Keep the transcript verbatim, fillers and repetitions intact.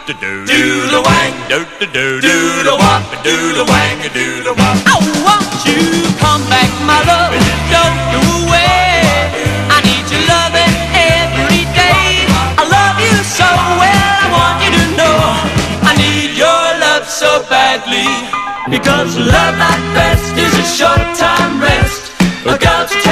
do do do the wang, do do do do the wop, do the wang, do the wop. Oh, won't you come back, my love? Don't go away. I need your loving every day. I love you so well, I want you to know I need your love so badly. Because love at best is a short time rest. Look out.